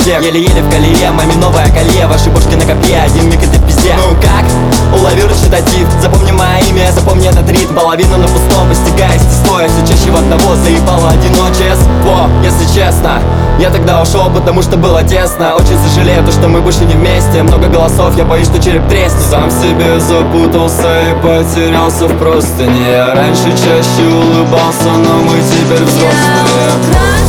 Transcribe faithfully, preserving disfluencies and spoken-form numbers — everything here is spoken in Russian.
везде. Еле-еле в колее, маме новое колье. Ваши бошки на копье, один миг и ты в пизде. Ну как? Улови речитатив. Запомни мое имя, запомни этот ритм. Половину на пустом, постигая естество. Все чаще в одного заебало одиночество. Если честно, я тогда ушел, потому что было тесно. Очень сожалею, то, что мы больше не вместе. Много голосов, я боюсь, что череп треснет. Сам в себе запутался и потерялся в простыне. Я раньше чаще улыбался, но мы теперь взрослые.